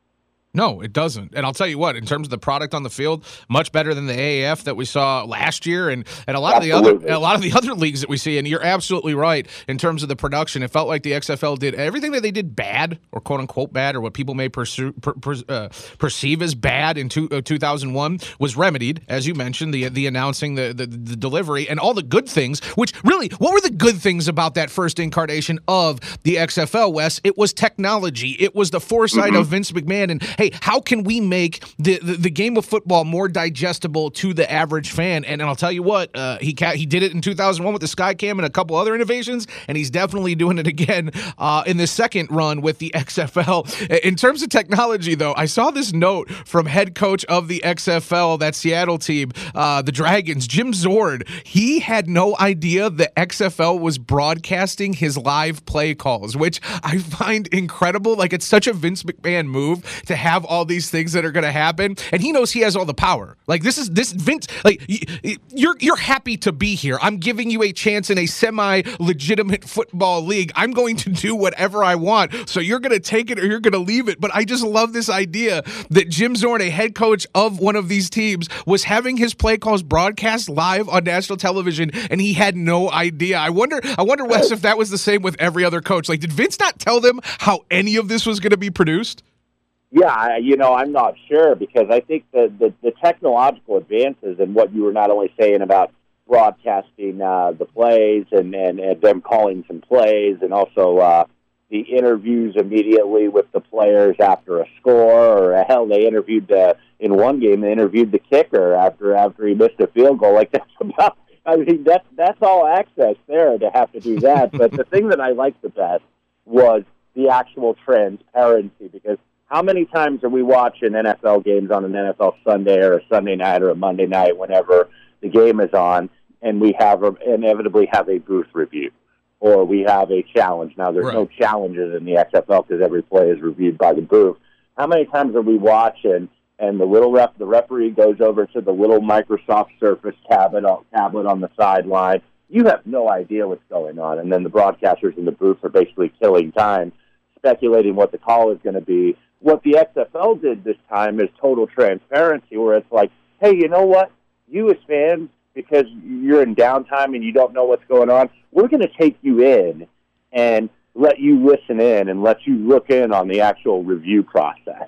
No, it doesn't. And I'll tell you what, in terms of the product on the field, much better than the A A F that we saw last year and, and a lot absolutely. of the other a lot of the other leagues that we see. And you're absolutely right in terms of the production. It felt like the X F L did everything that they did bad, or quote unquote bad, or what people may pursue, per, per, uh, perceive as bad in two, uh, two thousand one was remedied, as you mentioned, the the announcing, the, the the delivery, and all the good things. Which really, what were the good things about that first incarnation of the X F L, Wes? It was technology. It was the foresight mm-hmm. of Vince McMahon. And hey, how can we make the, the, the game of football more digestible to the average fan? And, and I'll tell you what, uh, he ca- he did it in two thousand one with the Skycam and a couple other innovations, and he's definitely doing it again uh, in the second run with the X F L. In terms of technology, though, I saw this note from head coach of the X F L, that Seattle team, uh, the Dragons, Jim Zord. He had no idea the X F L was broadcasting his live play calls, which I find incredible. Like, it's such a Vince McMahon move to have all these things that are going to happen, and he knows he has all the power. Like, this is this Vince. Like, you're you're happy to be here. I'm giving you a chance in a semi-legitimate football league. I'm going to do whatever I want. So you're going to take it or you're going to leave it. But I just love this idea that Jim Zorn, a head coach of one of these teams, was having his play calls broadcast live on national television, and he had no idea. I wonder, I wonder, Wes, if that was the same with every other coach. Like, did Vince not tell them how any of this was going to be produced? Yeah, you know, I'm not sure, because I think the, the, the technological advances and what you were not only saying about broadcasting uh, the plays and, and, and them calling some plays, and also uh, the interviews immediately with the players after a score, or hell, they interviewed the, in one game, they interviewed the kicker after after he missed a field goal. Like, that's about, I mean, that's, that's all access there to have to do that. But the thing that I liked the best was the actual transparency, because how many times are we watching N F L games on an N F L Sunday or a Sunday night or a Monday night, whenever the game is on, and we have a, inevitably have a booth review, or we have a challenge? Now, there's right. no challenges in the X F L because every play is reviewed by the booth. How many times are we watching, and the little ref, the referee goes over to the little Microsoft Surface tablet, tablet on the sideline? You have no idea what's going on, and then the broadcasters in the booth are basically killing time, speculating what the call is going to be. What the X F L did this time is total transparency, where it's like, hey, you know what? You as fans, because you're in downtime and you don't know what's going on, we're going to take you in and let you listen in and let you look in on the actual review process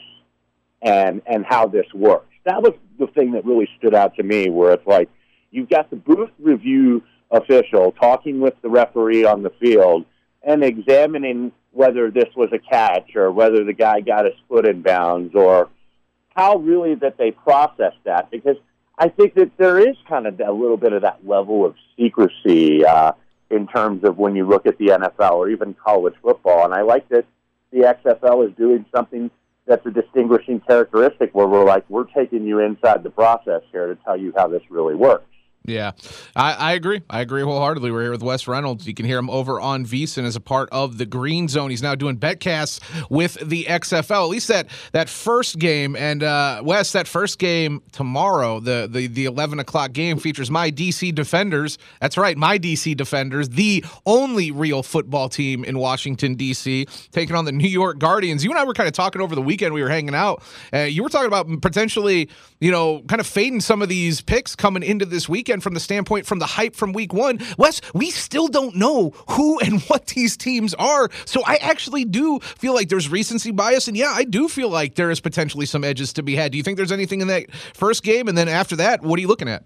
and, and how this works. That was the thing that really stood out to me, where it's like, you've got the booth review official talking with the referee on the field and examining whether this was a catch, or whether the guy got his foot in bounds, or how really that they processed that. Because I think that there is kind of a little bit of that level of secrecy uh, in terms of when you look at the N F L or even college football. And I like that the X F L is doing something that's a distinguishing characteristic, where we're like, we're taking you inside the process here to tell you how this really works. Yeah, I, I agree. I agree wholeheartedly. We're here with Wes Reynolds. You can hear him over on VSiN as a part of the Green Zone. He's now doing betcasts with the X F L. At least that that first game. And uh, Wes, that first game tomorrow, the, the the eleven o'clock game, features my D C Defenders. That's right, my D C Defenders, the only real football team in Washington, D C, taking on the New York Guardians. You and I were kind of talking over the weekend. We were hanging out. Uh, you were talking about potentially, you know, kind of fading some of these picks coming into this weekend from the standpoint, from the hype from week one. Wes, we still don't know who and what these teams are. So I actually do feel like there's recency bias. And yeah, I do feel like there is potentially some edges to be had. Do you think there's anything in that first game? And then after that, what are you looking at?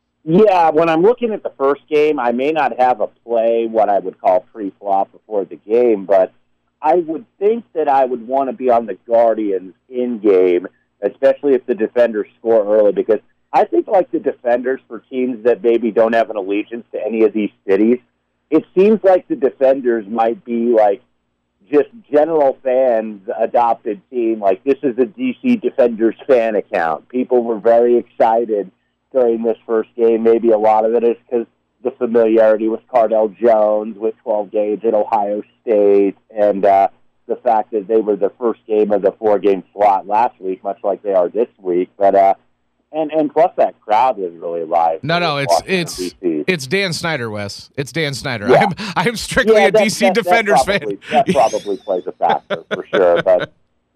Yeah, when I'm looking at the first game, I may not have a play, what I would call pre-flop before the game, but I would think that I would want to be on the Guardians in-game, especially if the Defenders score early, because I think, like, the Defenders, for teams that maybe don't have an allegiance to any of these cities, it seems like the Defenders might be, like, just general fans' adopted team. Like, this is a D C Defenders fan account. People were very excited during this first game. Maybe a lot of it is because the familiarity with Cardell Jones, with twelve gauge at Ohio State, and uh, the fact that they were the first game of the four-game slot last week, much like they are this week. But, uh, And and plus that crowd was really live. No, no, it's it's D C. It's Dan Snyder, Wes. It's Dan Snyder. Yeah. I'm I'm strictly yeah, a that, D C that, Defenders that probably, fan. That probably plays a factor for sure. But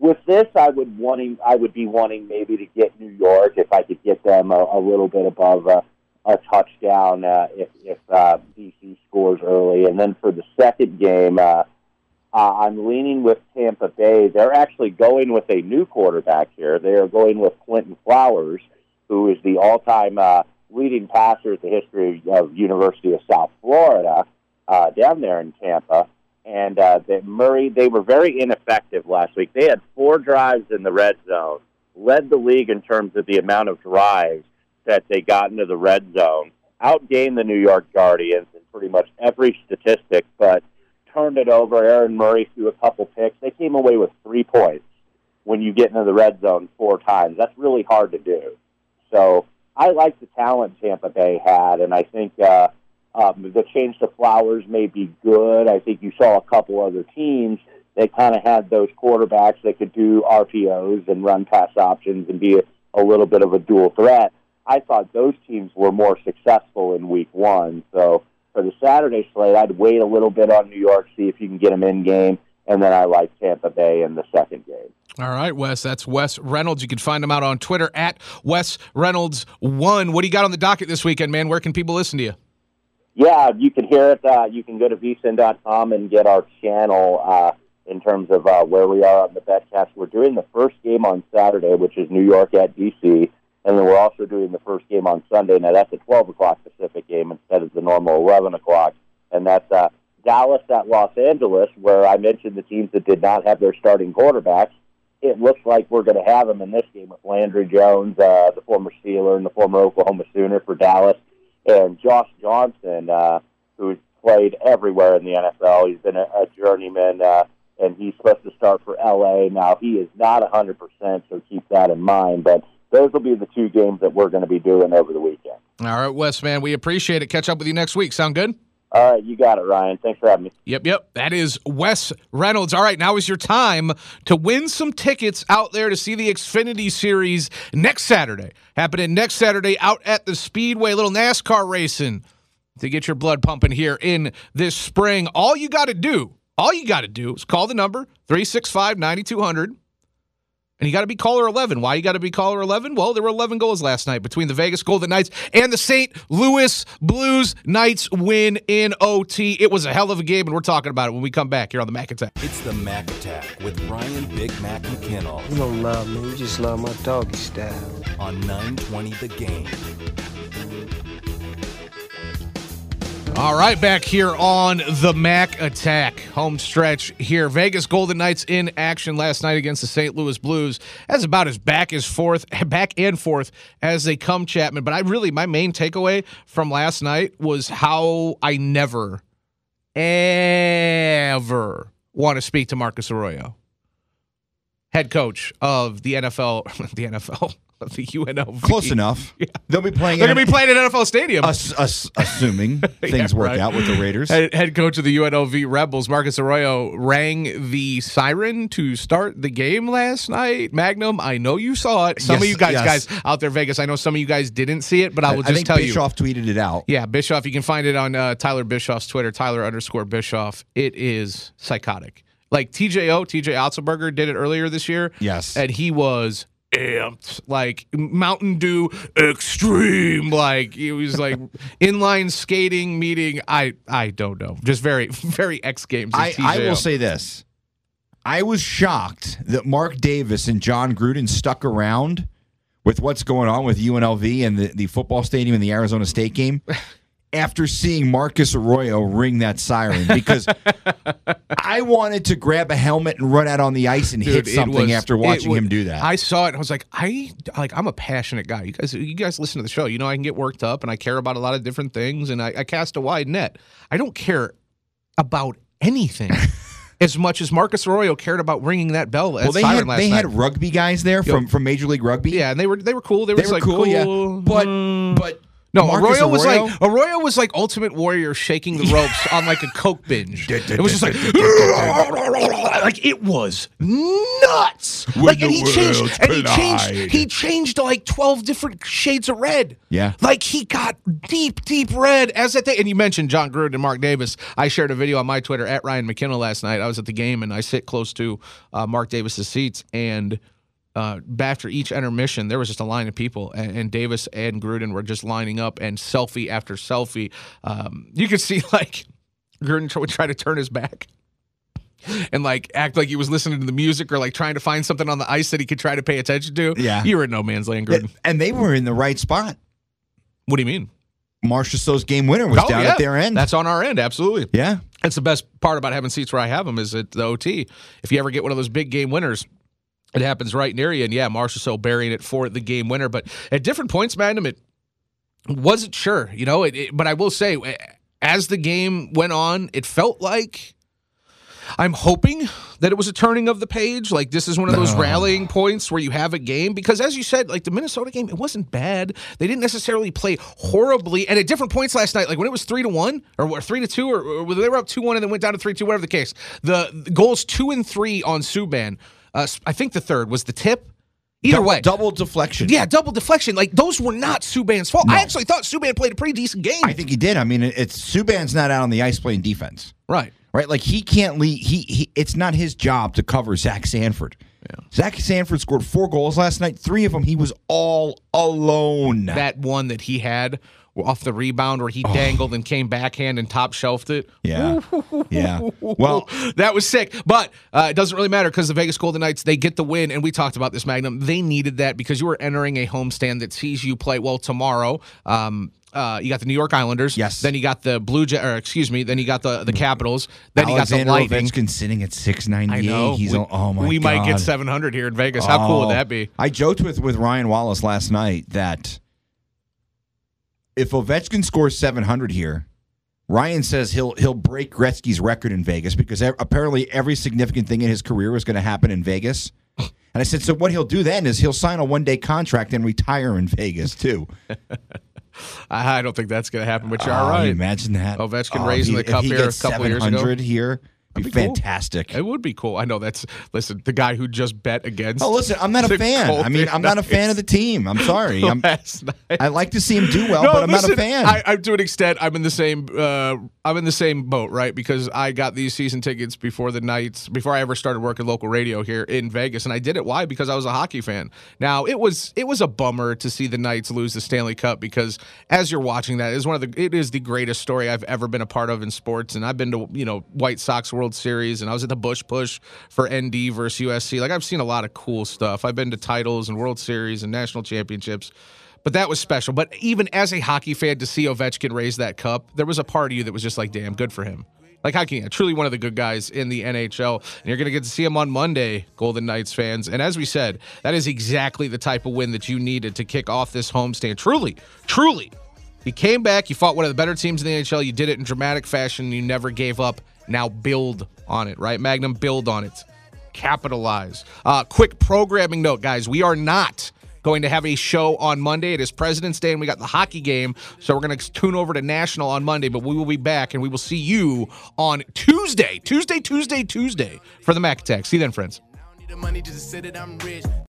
with this, I would wanting I would be wanting maybe to get New York if I could get them a, a little bit above a, a touchdown uh, if if uh, D C scores early, and then for the second game, uh, uh, I'm leaning with Tampa Bay. They're actually going with a new quarterback here. They are going with Clinton Flowers, who is the all-time uh, leading passer in the history of University of South Florida uh, down there in Tampa. And uh, that Murray, they were very ineffective last week. They had four drives in the red zone, led the league in terms of the amount of drives that they got into the red zone, outgained the New York Guardians in pretty much every statistic, but turned it over. Aaron Murray threw a couple picks. They came away with three points when you get into the red zone four times. That's really hard to do. So I like the talent Tampa Bay had, and I think uh, um, the change to Flowers may be good. I think you saw a couple other teams that kind of had those quarterbacks that could do R P Os and run pass options and be a, a little bit of a dual threat. I thought those teams were more successful in week one. So for the Saturday slate, I'd wait a little bit on New York, see if you can get them in game, and then I like Tampa Bay in the second game. All right, Wes. That's Wes Reynolds. You can find him out on Twitter at Wes Reynolds one. What do you got on the docket this weekend, man? Where can people listen to you? Yeah, you can hear it. Uh, you can go to V S I N dot com and get our channel uh, in terms of uh, where we are on the BetCast. We're doing the first game on Saturday, which is New York at D C, and then we're also doing the first game on Sunday. Now, that's a twelve o'clock Pacific game instead of the normal eleven o'clock, and that's uh, Dallas at Los Angeles, where I mentioned the teams that did not have their starting quarterbacks. It looks like we're going to have them in this game with Landry Jones, uh, the former Steeler and the former Oklahoma Sooner for Dallas, and Josh Johnson, uh, who's played everywhere in the N F L. He's been a, a journeyman, uh, and he's supposed to start for L A. Now, he is not one hundred percent, so keep that in mind, but those will be the two games that we're going to be doing over the weekend. All right, Wes, man, we appreciate it. Catch up with you next week. Sound good? All right, you got it, Ryan. Thanks for having me. Yep, yep. That is Wes Reynolds. All right, now is your time to win some tickets out there to see the Xfinity Series next Saturday. Happening next Saturday out at the Speedway, a little NASCAR racing to get your blood pumping here in this spring. All you got to do, all you got to do is call the number three six five, nine two zero zero. And you got to be caller eleven. Why you got to be caller eleven? Well, there were eleven goals last night between the Vegas Golden Knights and the Saint Louis Blues. Knights win in O T. It was a hell of a game, and we're talking about it when we come back here on the Mac Attack. It's the Mac Attack with Ryan Big Mac McKinnell You don't love me, you just love my doggy style. on nine twenty The Game. All right, back here on the Mac Attack. Home stretch here. Vegas Golden Knights in action last night against the Saint Louis Blues. That's about as back as forth, back and forth as they come, Chapman. But I really, my main takeaway from last night was how I never, ever want to speak to Marcus Arroyo, head coach of the N F L, the N F L. The U N L V. Close enough. Yeah. They'll be playing. They're going to be playing at N F L Stadium. Us, us, assuming things Yeah, work right. out with the Raiders. Head, head coach of the U N L V Rebels, Marcus Arroyo, rang the siren to start the game last night. Magnum, I know you saw it. Some Yes, of you guys, yes. guys out there, Vegas, I know some of you guys didn't see it, but I will I just think tell you. Bischoff tweeted it out. Yeah, Bischoff. You can find it on uh, Tyler Bischoff's Twitter, Tyler underscore Bischoff. It is psychotic. Like T J O, T J Otzelberger did it earlier this year. Yes. And he was amped, like Mountain Dew extreme, like he was like inline skating meeting. I I don't know, just very very X Games. I, I will say this: I was shocked that Mark Davis and John Gruden stuck around with what's going on with U N L V and the, the football stadium in the Arizona State game after seeing Marcus Arroyo ring that siren, because I wanted to grab a helmet and run out on the ice and Dude, hit it something was- after it watching was- him do that. I saw it and I was like, I like I'm a passionate guy. You guys, you guys listen to the show. You know I can get worked up and I care about a lot of different things and I, I cast a wide net. I don't care about anything as much as Marcus Arroyo cared about ringing that bell. well, they siren had last they night. had rugby guys there from, from Major League Rugby. Yeah, and they were they were cool. They were, they just were like, cool, yeah. cool. But mm. but No, Marcus Arroyo was Arroyo? like Arroyo was like Ultimate Warrior shaking the ropes on like a coke binge. It was just like like it was nuts. Like and he changed and he changed he changed to like twelve different shades of red. Yeah. Like he got deep, deep red as that thing. And you mentioned John Gruden and Mark Davis. I shared a video on my Twitter at Ryan McKinnell last night. I was at the game and I sit close to uh, Mark Davis's seats, and Uh, after each intermission, there was just a line of people, and, and Davis and Gruden were just lining up, and selfie after selfie. Um, you could see like Gruden would try to turn his back and like act like he was listening to the music or like trying to find something on the ice that he could try to pay attention to. Yeah, you were in no man's land, Gruden. And they were in the right spot. What do you mean? Marchessault's game winner was oh, down yeah. at their end. That's on our end, absolutely. Yeah, that's the best part about having seats where I have them is at the O T. If you ever get one of those big game winners, it happens right near you, and yeah, Marchessault burying it for the game winner. But at different points, Magnum, it wasn't sure, you know. It, it, but I will say, as the game went on, it felt like I'm hoping that it was a turning of the page. Like this is one of those no. rallying points where you have a game, because as you said, like the Minnesota game, it wasn't bad. They didn't necessarily play horribly. And at different points last night, like when it was three to one or, or three to two, or, or they were up two one and then went down to three two, whatever the case, the, the goals two and three on Subban. Uh, I think the third was the tip. Either double, way. Double deflection. Yeah, double deflection. Like, those were not Subban's fault. No. I actually thought Subban played a pretty decent game. I think he did. I mean, it's Subban's not out on the ice playing defense. Right. Right? Like, he can't lead. He, he It's not his job to cover Zach Sanford. Yeah. Zach Sanford scored four goals last night. Three of them, he was all alone. That one that he had off the rebound where he oh. dangled and came backhand and top shelved it. Yeah. Yeah. Well, that was sick. But uh, it doesn't really matter because the Vegas Golden Knights, they get the win. And we talked about this, Magnum. They needed that because you were entering a homestand that sees you play well tomorrow. Um, uh, you got the New York Islanders. Yes. Then you got the Blue Jet, or excuse me, then you got the, the Capitals. Then Alexander you got the Lightning. Ovechkin sitting at six ninety-eight. I know. He's we, all, oh my we God. might get seven hundred here in Vegas. How oh. cool would that be? I joked with, with Ryan Wallace last night that if Ovechkin scores seven hundred here, Ryan says he'll he'll break Gretzky's record in Vegas because apparently every significant thing in his career was going to happen in Vegas. And I said, so what he'll do then is he'll sign a one-day contract and retire in Vegas, too. I don't think that's going to happen, but you're oh, all right. Imagine that. Ovechkin oh, raising he, the cup if he here a gets couple years ago. seven hundred here. Be, be fantastic. Cool. It would be cool. I know that's listen. The guy who just bet against. Oh, listen, I'm not a fan. I mean, I'm not a fan of the team. I'm sorry. I'm, I like to see him do well, no, but I'm listen, not a fan. I, I, to an extent, I'm in the same. Uh, I'm in the same boat, right? Because I got these season tickets before the Knights, before I ever started working local radio here in Vegas, and I did it. Why? Because I was a hockey fan. Now it was it was a bummer to see the Knights lose the Stanley Cup because as you're watching that, it is one of the it is the greatest story I've ever been a part of in sports, and I've been to you know White Sox World Series, and I was at the Bush Push for N D versus U S C. Like, I've seen a lot of cool stuff. I've been to titles and World Series and national championships, but that was special. But even as a hockey fan, to see Ovechkin raise that cup, there was a part of you that was just like, damn, good for him. Like, how can you? Truly one of the good guys in the N H L. And you're going to get to see him on Monday, Golden Knights fans. And as we said, that is exactly the type of win that you needed to kick off this homestand. Truly, truly. You came back, you fought one of the better teams in the N H L, you did it in dramatic fashion, you never gave up. Now build on it, right? Magnum, build on it. Capitalize. Uh, quick programming note, guys. We are not going to have a show on Monday. It is President's Day, and we got the hockey game, so we're going to tune over to National on Monday, but we will be back, and we will see you on Tuesday. Tuesday, Tuesday, Tuesday for the Mac Attack. See you then, friends.